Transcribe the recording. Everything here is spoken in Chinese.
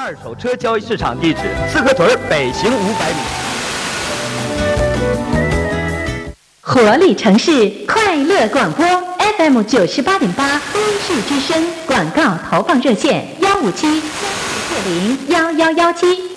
二手车交易市场地址：四合屯北行500米。 活力城市快乐广播 FM 98.8都市之声广告投放热线：157-4040-1117。